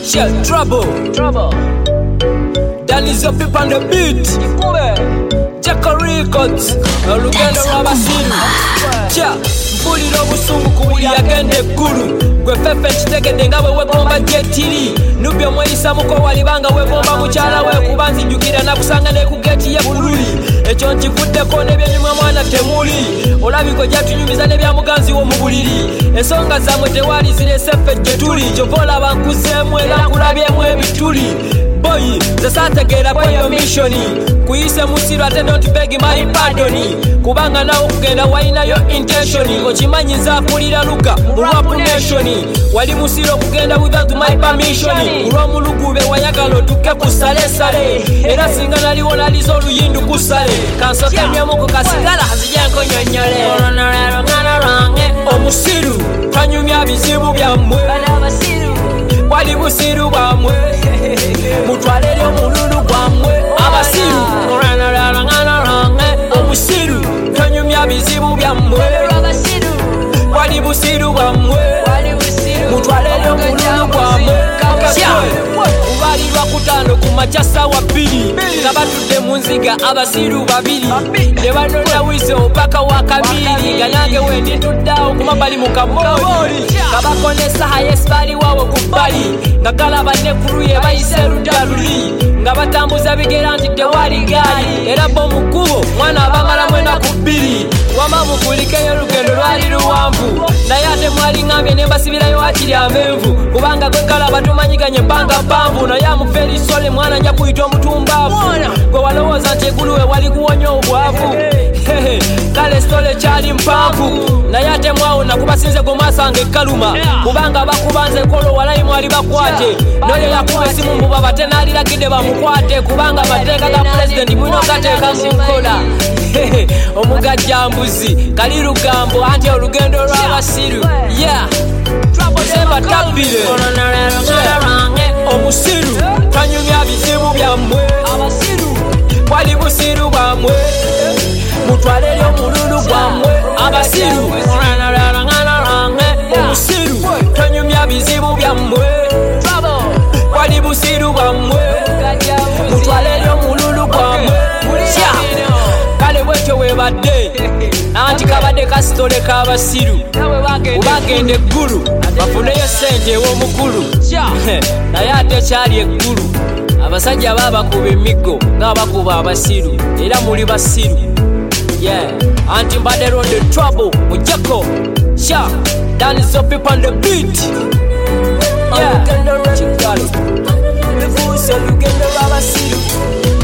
Shit, trouble. Danny's up on the beat. Jacko Records. Olugendo lw'abasiru. Cha, mpulira obusungu ku buli agenda eggulu. Gwe fefe kitegedde nga bwe wegomba jetiri. Nubbi omweyisamuko walibanga wegomba mukyala we kuba nzijjukira nakusanga ne ku geti ye bululi. Ekyo nkivuddeko n'ebyenyuma mwana temuli. Olabiko gyatunyumiza n'ebyamuganzi wo mu buliri. Ensonga zammwe tewali zirese ffe gye tuli. Kyova olaba nkuzeemu era nkulabyemu ebituli. Boy, the Sategera kwa your missioni. Kuyise musiru ate don't beg my pardoni. Kubanga na ukugenda waina your intentioni. Ochimanyi nza kulira luka mwapu nationi. Wali musiru kugenda without my permissioni. Uromu lugube wayagalo tuke kusale sale. Era singa naliwona lizo luyindu kusale. Kansoke myamuko kasigala hazijanko nyonyole. Koronarero ngana range omusiru kanyumya bizibu byamwe. Wali musiru bamwe mutwalere omululu gwamwe abasiru omusiru tonyumya bizibu byammwe wali busiru bwamwe mutwalere omululu gwamwe ubalirwa kutano ku makya ssaawa 2 nga batudde mu nziga abasiru 2 ne banona wize opaka wa kabiri nga nange wendi ntuddeawo ku mabbali mu kamooli nga bakonesa hayesi baaliwawo ku bbali nga galaba nekuluye bayise ludda luli nga batambuza bigera nti tewali gaali era bo mukubo mwana abamalamu enaku 2 wama mugulikeyo olugendo lwali luwanvu naye ate mwali ngambye ne mbasibirayo akiri amenvu kubanga gwe galaba tumanyiganye ebbanga ppanvu naye amufa erisole mwana nja kuyita omutumbaavu gwe walowooza nti eggulu we wali kuwonya obwavu kale sitole kyali mpanvu naye ate mwawona kubasinze gwe mwasanga ekkaluma kubanga bakubanze kolo walayi mwali bakwate noyo yakuba esimu mbuba bate naaliragidde bamukwate kubanga amateeka ga pulezidenti mulina ogateeka mu nkola omugajjambuzi kali lugambo anti olugendo lw'abasiru sebatabire omusiru tanyumya bizibu byammwe wali busiru bwamwe mutwalere omululu gwamwe abasiru omusiru tanyumya bizibu byammwe wali busiru bwamwe mutwalere omululu gwamwe kale bwekyo webadde anti kabadde kasitole k'abasiru ubagenda eggulu bafuneyo sente ew'omukulu naye ate kyali eggulu abasajja baabakuba emiggo nga bakuba abasiru era muli basiru anti mbadde on the trouble mujjeko Danny's up on the beat Kigalo Lubuusi olugendo lw'abasiru